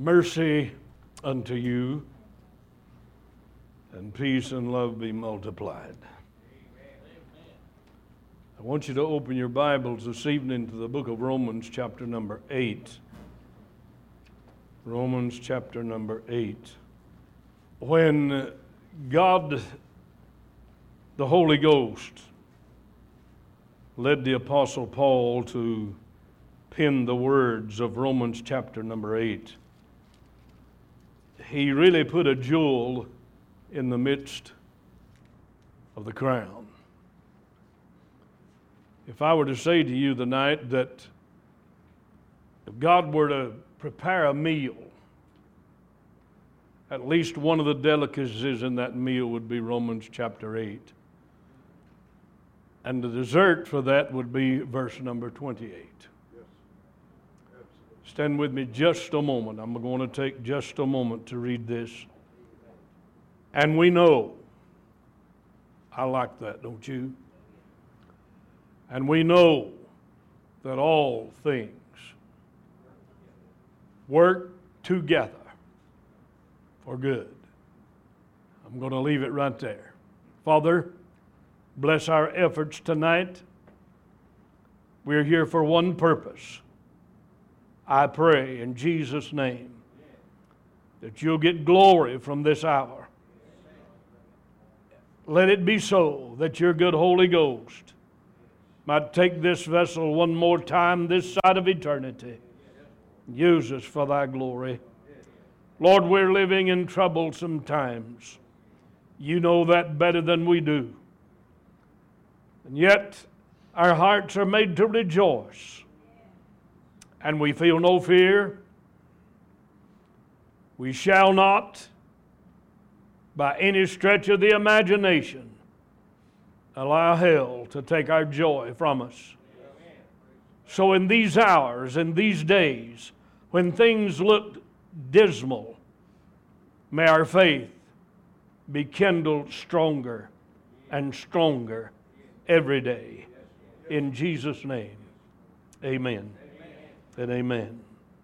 Mercy unto you, and peace and love be multiplied. I want you to open your Bibles this evening to the book of Romans, chapter number 8. Romans, chapter number 8. When God, the Holy Ghost, led the Apostle Paul to pen the words of Romans, chapter number 8, he really put a jewel in the midst of the crown. If I were to say to you tonight that if God were to prepare a meal, at least one of the delicacies in that meal would be Romans chapter 8. And the dessert for that would be verse number 28. Stand with me just a moment. I'm going to take just a moment to read this. And we know, I like that, don't you? And we know that all things work together for good. I'm going to leave it right there. Father, bless our efforts tonight. We're here for one purpose. I pray in Jesus' name that you'll get glory from this hour. Let it be so that your good Holy Ghost might take this vessel one more time this side of eternity. Use us for thy glory. Lord, we're living in troublesome times. You know that better than we do. And yet, our hearts are made to rejoice. And we feel no fear. We shall not, by any stretch of the imagination, allow hell to take our joy from us. So in these hours, in these days, when things look dismal, may our faith be kindled stronger and stronger every day. In Jesus' name, amen and amen.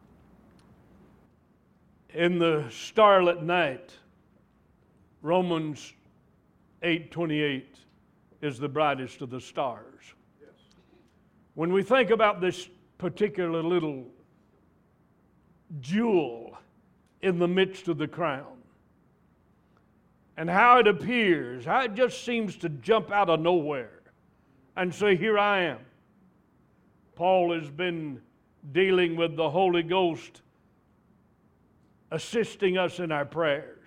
In the starlit night, Romans 8:28 is the brightest of the stars. When we think about this particular little jewel in the midst of the crown, and how it appears, how it just seems to jump out of nowhere and say, here I am. Paul has been dealing with the Holy Ghost assisting us in our prayers.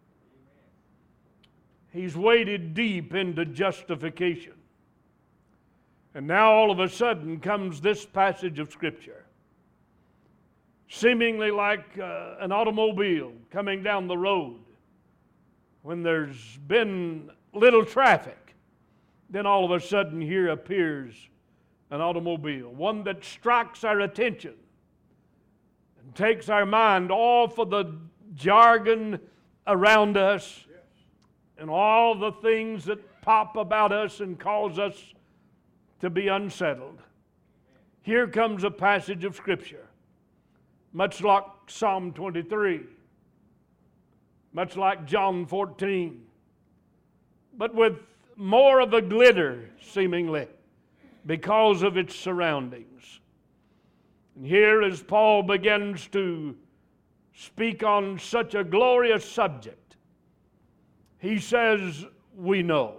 He's waded deep into justification. And now all of a sudden comes this passage of Scripture, seemingly like an automobile coming down the road when there's been little traffic. Then all of a sudden here appears an automobile, one that strikes our attention and takes our mind off of the jargon around us and all the things that pop about us and cause us to be unsettled. Here comes a passage of Scripture, much like Psalm 23, much like John 14, but with more of a glitter, seemingly, because of its surroundings. And here as Paul begins to speak on such a glorious subject, he says, we know.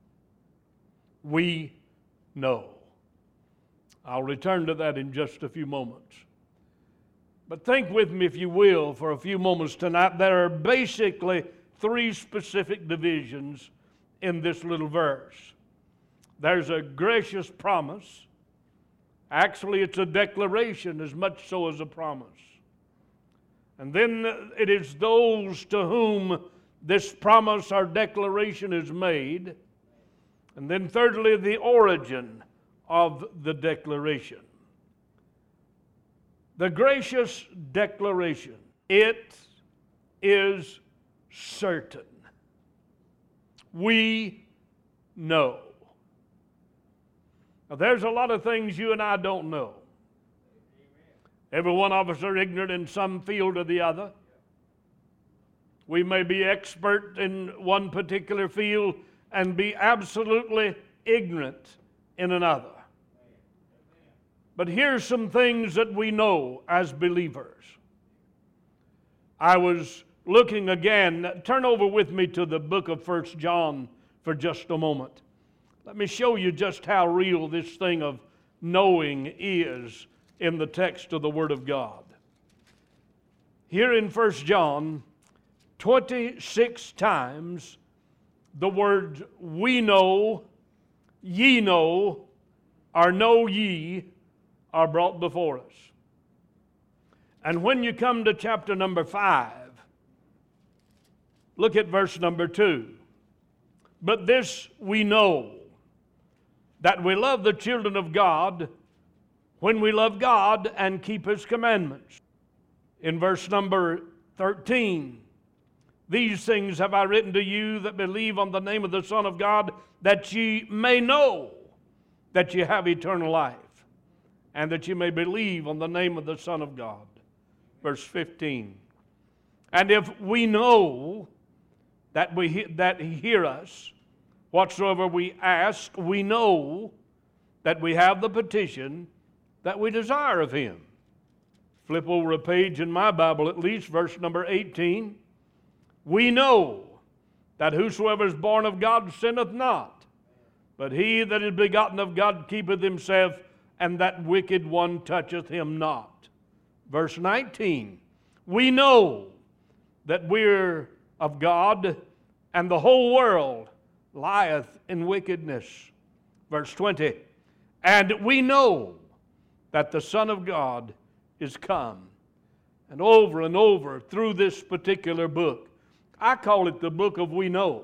We know. I'll return to that in just a few moments. But think with me, if you will, for a few moments tonight. There are basically three specific divisions in this little verse. There's a gracious promise. Actually, it's a declaration as much so as a promise. And then it is those to whom this promise or declaration is made. And then thirdly, the origin of the declaration. The gracious declaration, it is certain. We know. Now, there's a lot of things you and I don't know. Every one of us are ignorant in some field or the other. We may be expert in one particular field and be absolutely ignorant in another. But here's some things that we know as believers. I was looking again. Turn over with me to the book of 1 John for just a moment. Let me show you just how real this thing of knowing is in the text of the Word of God. Here in 1 John, 26 times the words we know, ye know, or know ye are brought before us. And when you come to chapter number 5, look at verse number 2. But this we know, that we love the children of God when we love God and keep His commandments. In verse number 13, these things have I written to you that believe on the name of the Son of God, that ye may know that ye have eternal life, and that ye may believe on the name of the Son of God. Verse 15, and if we know that He hear us, whatsoever we ask, we know that we have the petition that we desire of Him. Flip over a page in my Bible at least, verse number 18. We know that whosoever is born of God sinneth not, but he that is begotten of God keepeth himself, and that wicked one toucheth him not. Verse 19. We know that we're of God, and the whole world lieth in wickedness. Verse 20, and we know that the Son of God is come. And over through this particular book, I call it the book of we know.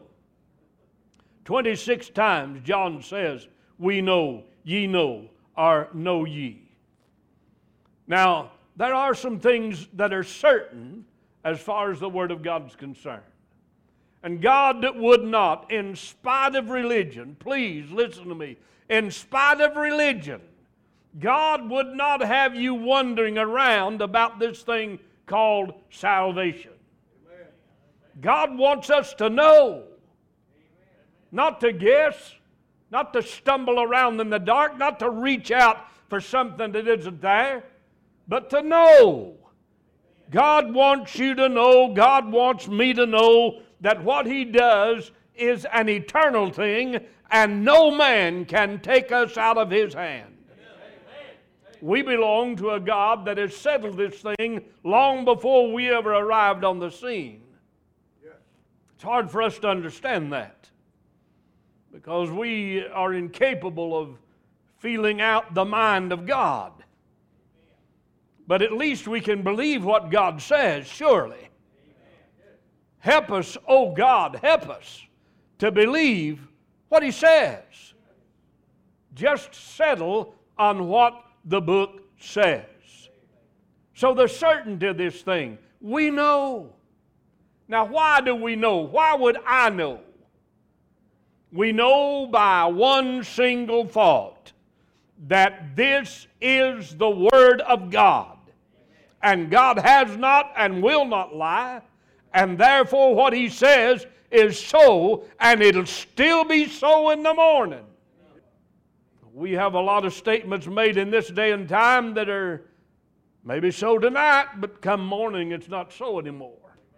26 times John says, we know, ye know, or know ye. Now, there are some things that are certain as far as the Word of God is concerned. And God would not, in spite of religion, please listen to me, in spite of religion, God would not have you wondering around about this thing called salvation. Amen. God wants us to know, not to guess, not to stumble around in the dark, not to reach out for something that isn't there, but to know. God wants you to know, God wants me to know that what He does is an eternal thing, and no man can take us out of His hand. We belong to a God that has settled this thing long before we ever arrived on the scene. It's hard for us to understand that, because we are incapable of feeling out the mind of God. But at least we can believe what God says, surely. Help us, oh God, help us to believe what He says. Just settle on what the book says. So the certainty of this thing, we know. Now, why do we know? Why would I know? We know by one single thought that this is the Word of God. And God has not and will not lie. And therefore what He says is so, and it'll still be so in the morning. We have a lot of statements made in this day and time that are maybe so tonight, but come morning it's not so anymore.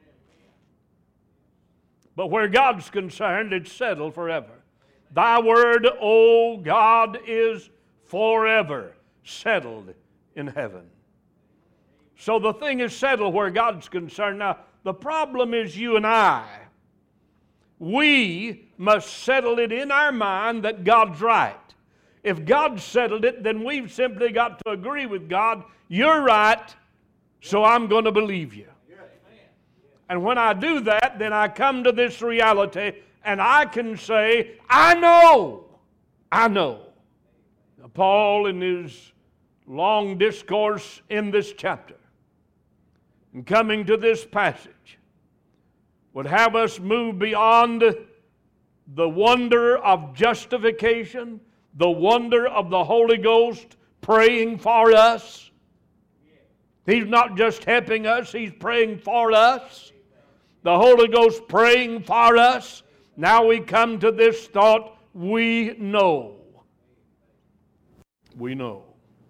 But where God's concerned, it's settled forever. Thy word, O God, is forever settled in heaven. So the thing is settled where God's concerned. Now, the problem is you and I. We must settle it in our mind that God's right. If God settled it, then we've simply got to agree with God. You're right, so I'm going to believe you. And when I do that, then I come to this reality, and I can say, I know. Now, Paul, in his long discourse in this chapter, and coming to this passage, would have us move beyond the wonder of justification, the wonder of the Holy Ghost praying for us, He's not just helping us, He's praying for us. The Holy Ghost praying for us. Now we come to this thought, we know. We know.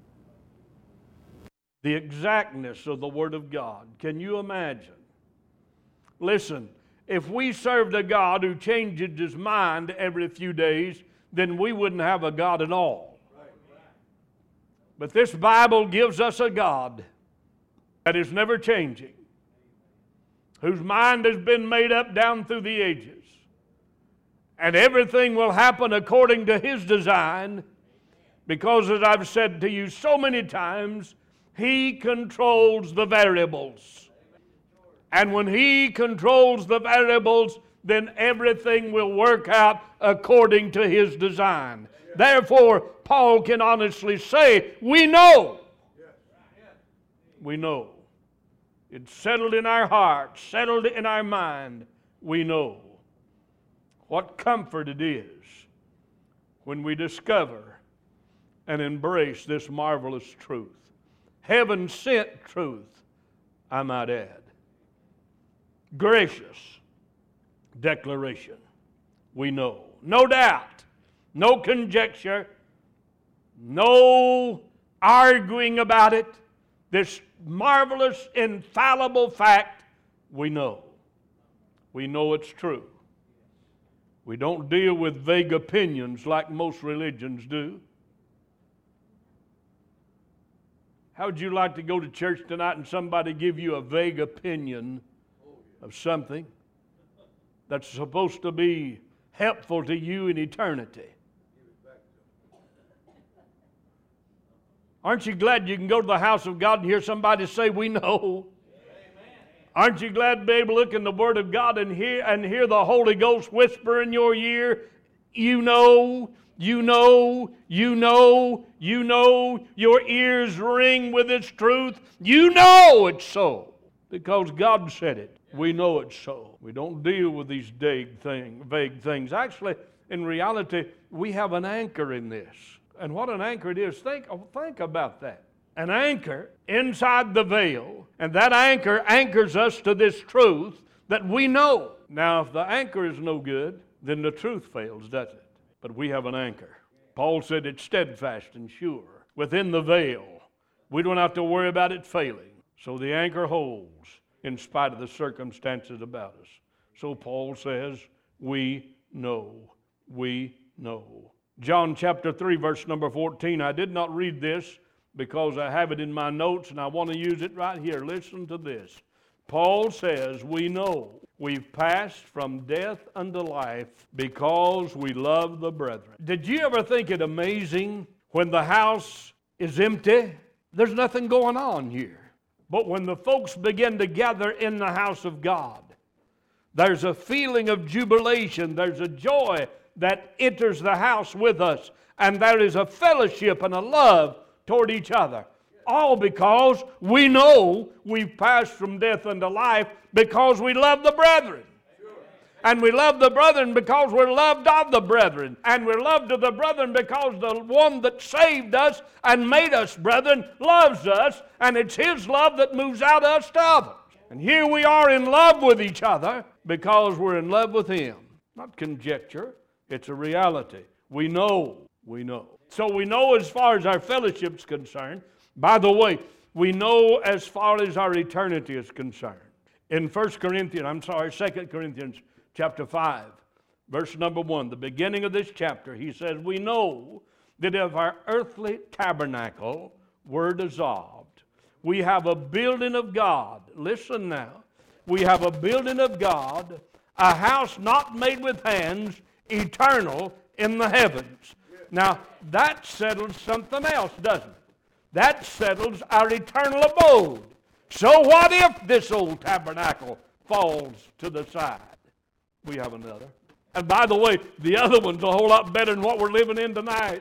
The exactness of the Word of God. Can you imagine? Listen, if we served a God who changes His mind every few days, then we wouldn't have a God at all. But this Bible gives us a God that is never changing, whose mind has been made up down through the ages. And everything will happen according to His design, because as I've said to you so many times, He controls the variables. And when He controls the variables, then everything will work out according to His design. Therefore, Paul can honestly say, we know. We know. It's settled in our heart, settled in our mind. We know. What comfort it is when we discover and embrace this marvelous truth. Heaven sent truth, I might add. Gracious declaration. We know. No doubt, no conjecture, no arguing about it. This marvelous, infallible fact, we know. We know it's true. We don't deal with vague opinions like most religions do. How would you like to go to church tonight and somebody give you a vague opinion of something that's supposed to be helpful to you in eternity? Aren't you glad you can go to the house of God and hear somebody say, we know? Aren't you glad to be able to look in the Word of God and hear the Holy Ghost whisper in your ear, you know, you know, you know, you know, your ears ring with its truth. You know it's so because God said it. We know it's so. We don't deal with these vague things. Actually, in reality, we have an anchor in this. And what an anchor it is, think about that. An anchor inside the veil, and that anchor anchors us to this truth that we know. Now, if the anchor is no good, then the truth fails, doesn't it? But we have an anchor. Paul said it's steadfast and sure. Within the veil, we don't have to worry about it failing. So the anchor holds in spite of the circumstances about us. So Paul says, we know. We know. John chapter 3, verse number 14. I did not read this because I have it in my notes and I want to use it right here. Listen to this. Paul says, we know we've passed from death unto life because we love the brethren. Did you ever think it amazing when the house is empty? There's nothing going on here. But when the folks begin to gather in the house of God, there's a feeling of jubilation. There's a joy that enters the house with us. And there is a fellowship and a love toward each other. All because we know we've passed from death unto life because we love the brethren. And we love the brethren because we're loved of the brethren. And we're loved of the brethren because the one that saved us and made us brethren loves us. And it's His love that moves out us to others. And here we are in love with each other because we're in love with Him. Not conjecture. It's a reality. We know. We know. So we know as far as our fellowship's concerned. By the way, we know as far as our eternity is concerned. In 2 Corinthians chapter 5, verse number 1, the beginning of this chapter, he says, we know that if our earthly tabernacle were dissolved, we have a building of God. Listen now. We have a building of God, a house not made with hands, eternal in the heavens. Now, that settles something else, doesn't it? That settles our eternal abode. So what if this old tabernacle falls to the side? We have another. And by the way, the other one's a whole lot better than what we're living in tonight.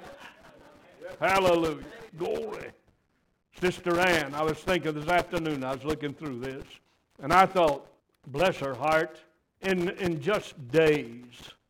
Hallelujah. Glory. Sister Ann, I was thinking this afternoon, I was looking through this, and I thought, bless her heart, in just days,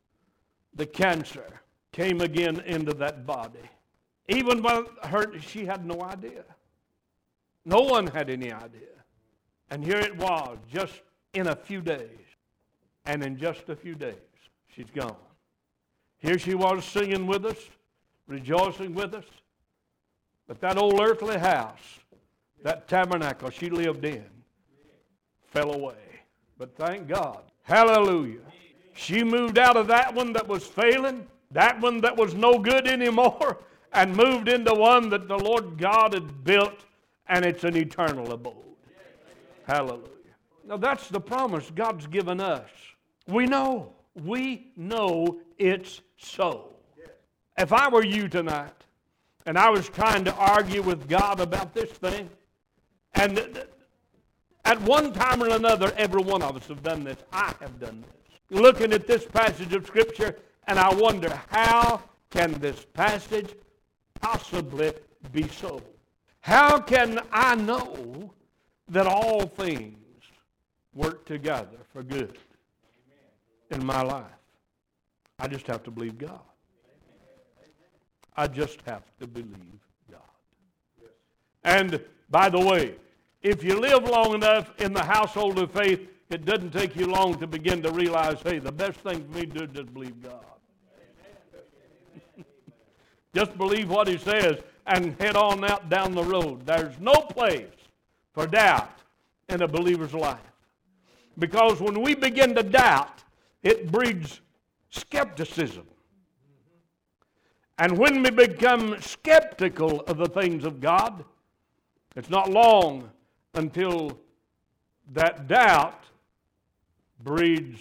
the cancer came again into that body. Even when she had no idea. No one had any idea. And here it was, just in a few days. And in just a few days, she's gone. Here she was singing with us, rejoicing with us. But that old earthly house, that tabernacle she lived in, fell away. But thank God, hallelujah, she moved out of that one that was failing, that one that was no good anymore, and moved into one that the Lord God had built, and it's an eternal abode. Hallelujah. Now that's the promise God's given us. We know it's so. If I were you tonight, and I was trying to argue with God about this thing, and at one time or another, every one of us have done this. I have done this. Looking at this passage of Scripture, and I wonder, how can this passage possibly be so? How can I know that all things work together for good in my life? I just have to believe God. I just have to believe God. And by the way, if you live long enough in the household of faith, it doesn't take you long to begin to realize, hey, the best thing for me to do is just believe God. Just believe what He says and head on out down the road. There's no place for doubt in a believer's life. Because when we begin to doubt, it breeds skepticism. And when we become skeptical of the things of God, it's not long until that doubt breeds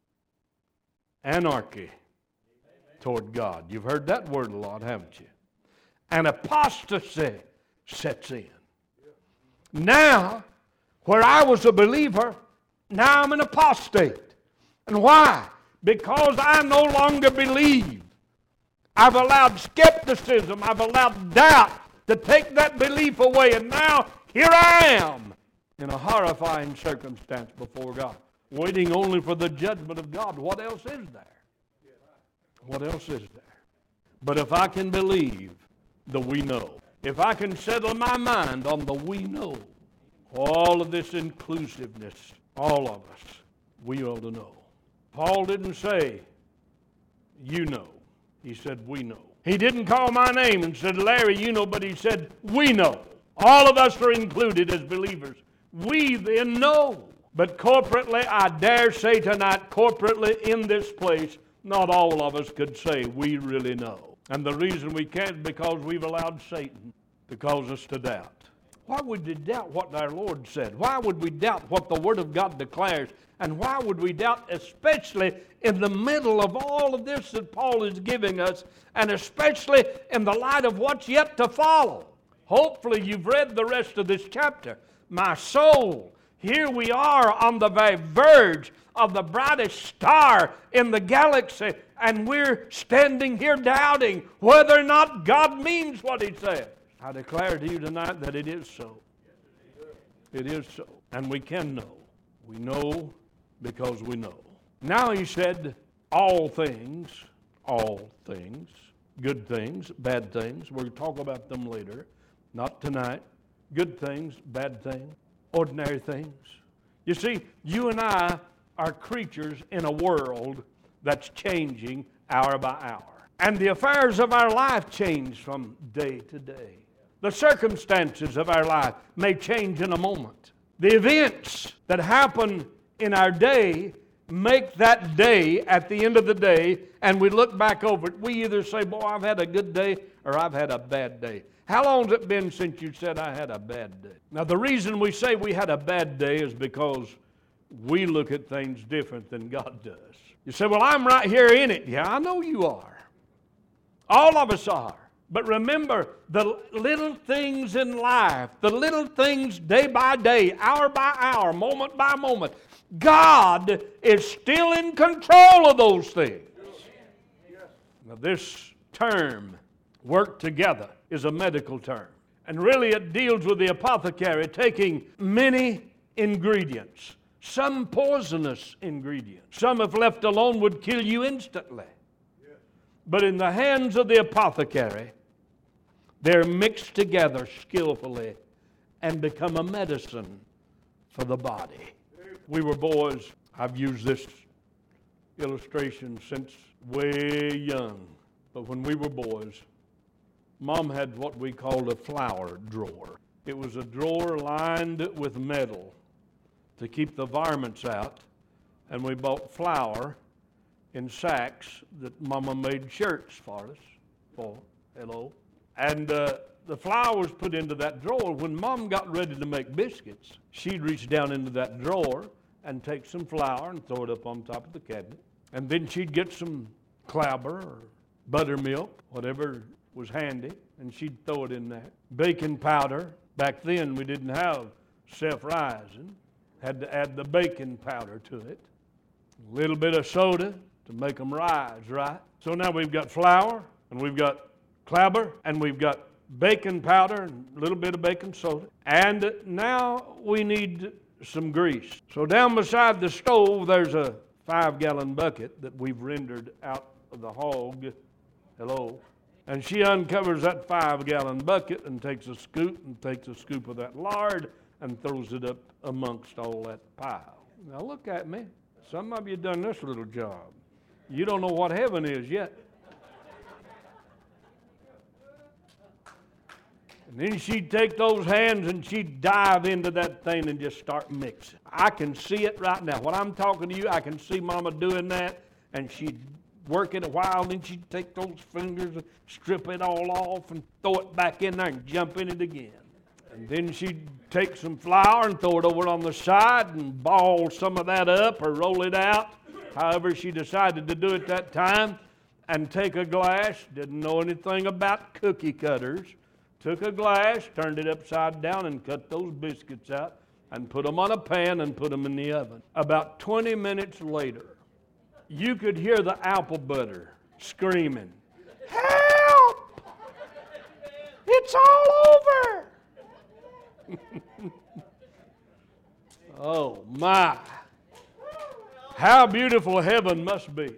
anarchy toward God. You've heard that word a lot, haven't you? And apostasy sets in. Now, where I was a believer, now I'm an apostate. And why? Because I no longer believe. I've allowed skepticism, I've allowed doubt to take that belief away, and now here I am in a horrifying circumstance before God, waiting only for the judgment of God. What else is there? What else is there? But if I can believe the we know, if I can settle my mind on the we know, all of this inclusiveness, all of us, we ought to know. Paul didn't say, you know. He said, we know. He didn't call my name and said, Larry, you know, but he said, we know. All of us are included as believers. We then know. But corporately, I dare say tonight, corporately in this place, not all of us could say we really know. And the reason we can't is because we've allowed Satan to cause us to doubt. Why would we doubt what our Lord said? Why would we doubt what the Word of God declares? And why would we doubt, especially in the middle of all of this that Paul is giving us, and especially in the light of what's yet to follow? Hopefully you've read the rest of this chapter. My soul, here we are on the very verge of the brightest star in the galaxy, and we're standing here doubting whether or not God means what He says. I declare to you tonight that it is so. It is so. And we can know. We know because we know. Now he said, all things, good things, bad things. We'll talk about them later. Not tonight. Good things, bad things, ordinary things. You see, you and I are creatures in a world that's changing hour by hour. And the affairs of our life change from day to day. The circumstances of our life may change in a moment. The events that happen in our day make that day at the end of the day, and we look back over it. We either say, boy, I've had a good day, or I've had a bad day. How long has it been since you said I had a bad day? Now, the reason we say we had a bad day is because we look at things different than God does. You say, well, I'm right here in it. Yeah, I know you are. All of us are. But remember, the little things in life, the little things day by day, hour by hour, moment by moment, God is still in control of those things. Now, this term, work together, is a medical term. And really it deals with the apothecary taking many ingredients, some poisonous ingredients. Some, if left alone, would kill you instantly. But in the hands of the apothecary, they're mixed together skillfully and become a medicine for the body. We were boys. I've used this illustration since way young. But when we were boys, Mom had what we called a flour drawer. It was a drawer lined with metal to keep the varmints out. And we bought flour in sacks that Mama made shirts for us. Hello. And the flour was put into that drawer. When Mom got ready to make biscuits, she'd reach down into that drawer and take some flour and throw it up on top of the cabinet. And then she'd get some clabber or buttermilk, whatever was handy, and she'd throw it in that. Baking powder. Back then we didn't have self-rising. Had to add the baking powder to it. A little bit of soda to make them rise, right? So now we've got flour, and we've got clabber, and we've got baking powder, and a little bit of baking soda. And now we need some grease. So down beside the stove, there's a 5-gallon bucket that we've rendered out of the hog. Hello. And she uncovers that 5-gallon bucket and takes a scoop of that lard and throws it up amongst all that pile. Now look at me. Some of you done this little job. You don't know what heaven is yet. And then she'd take those hands and she'd dive into that thing and just start mixing. I can see it right now. When I'm talking to you, I can see Mama doing that, and she'd work it a while, then she'd take those fingers and strip it all off and throw it back in there and jump in it again. And then she'd take some flour and throw it over on the side and ball some of that up or roll it out, however she decided to do it that time, and take a glass, didn't know anything about cookie cutters, took a glass, turned it upside down and cut those biscuits out and put them on a pan and put them in the oven. About 20 minutes later, you could hear the apple butter screaming, "Help! It's all over!" Oh my! How beautiful heaven must be.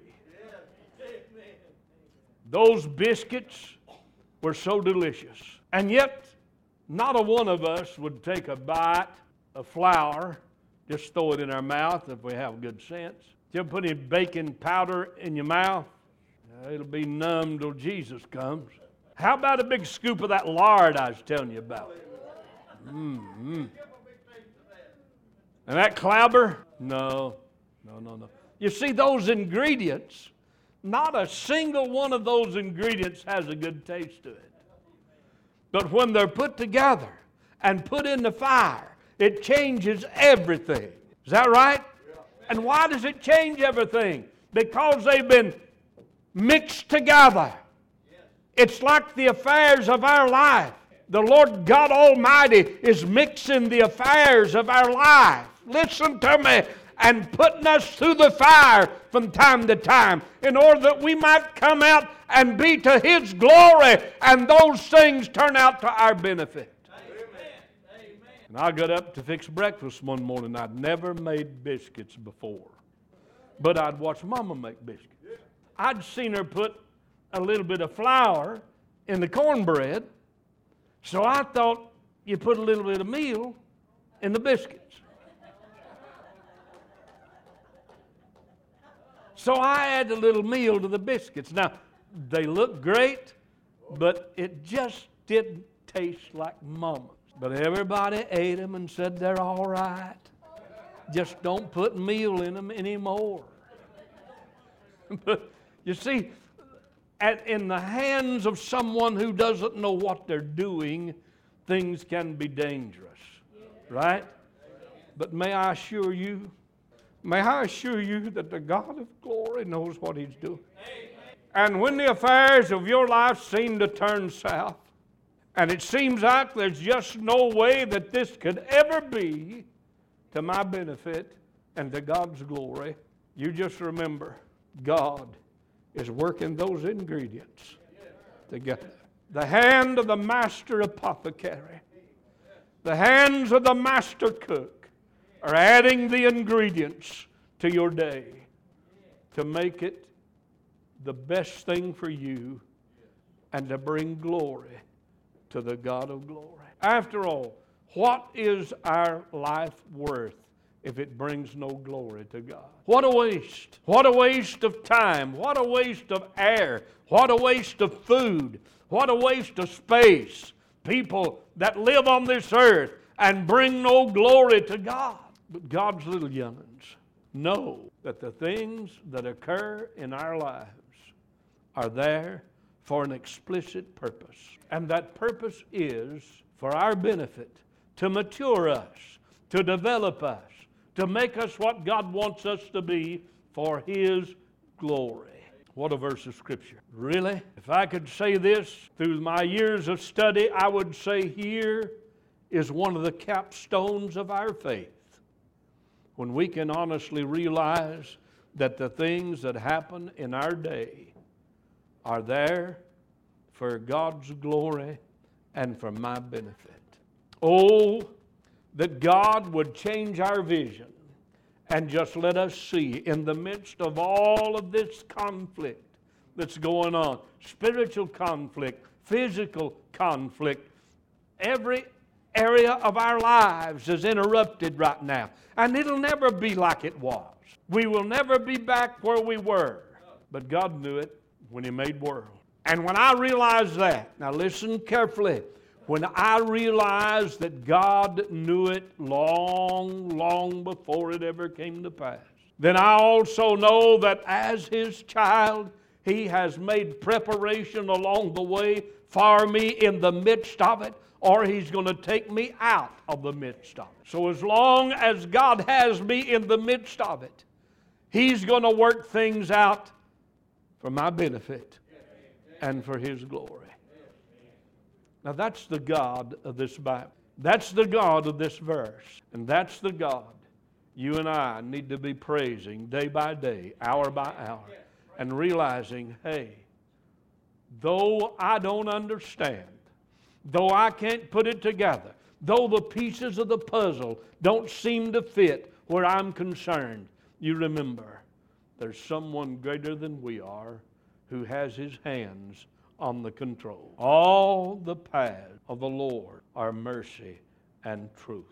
Those biscuits were so delicious. And yet, not a one of us would take a bite of flour, just throw it in our mouth if we have good sense. You ever put any baking powder in your mouth? It'll be numb till Jesus comes. How about a big scoop of that lard I was telling you about? Mm-hmm. And that clabber? No. You see, those ingredients, not a single one of those ingredients has a good taste to it. But when they're put together and put in the fire, it changes everything. Is that right? And why does it change everything? Because they've been mixed together. It's like the affairs of our life. The Lord God Almighty is mixing the affairs of our life. Listen to me. And putting us through the fire from time to time in order that we might come out and be to His glory, and those things turn out to our benefit. Amen. And I got up to fix breakfast one morning. I'd never made biscuits before, but I'd watched Mama make biscuits. I'd seen her put a little bit of flour in the cornbread, so I thought you put a little bit of meal in the biscuits. So I add a little meal to the biscuits. Now, they look great, but it just didn't taste like Mama's. But everybody ate them and said they're all right. Just don't put meal in them anymore. But you see, in the hands of someone who doesn't know what they're doing, things can be dangerous, right? But may I assure you that the God of glory knows what He's doing. And when the affairs of your life seem to turn south, and it seems like there's just no way that this could ever be to my benefit and to God's glory, you just remember God is working those ingredients together. The hand of the master apothecary, the hands of the master cook are adding the ingredients to your day to make it the best thing for you and to bring glory to the God of glory. After all, What is our life worth if it brings no glory to God? What a waste. What a waste of time. What a waste of air. What a waste of food. What a waste of space. People that live on this earth and bring no glory to God. But God's little young'uns know that the things that occur in our lives are there for an explicit purpose. And that purpose is for our benefit, to mature us, to develop us, to make us what God wants us to be for His glory. What a verse of Scripture. Really? If I could say this through my years of study, I would say here is one of the capstones of our faith. When we can honestly realize that the things that happen in our day are there for God's glory and for my benefit. Oh, that God would change our vision and just let us see in the midst of all of this conflict that's going on, spiritual conflict, physical conflict, every area of our lives is interrupted right now. And it'll never be like it was. We will never be back where we were. But God knew it when He made world. And when I realized that, now listen carefully, when I realized that God knew it long before it ever came to pass, then I also know that as His child, He has made preparation along the way for me in the midst of it, or He's going to take me out of the midst of it. So as long as God has me in the midst of it, He's going to work things out for my benefit and for His glory. Now that's the God of this Bible. That's the God of this verse. And that's the God you and I need to be praising day by day, hour by hour, and realizing, hey, though I don't understand, though I can't put it together, though the pieces of the puzzle don't seem to fit where I'm concerned, you remember, there's someone greater than we are who has His hands on the control. All the paths of the Lord are mercy and truth.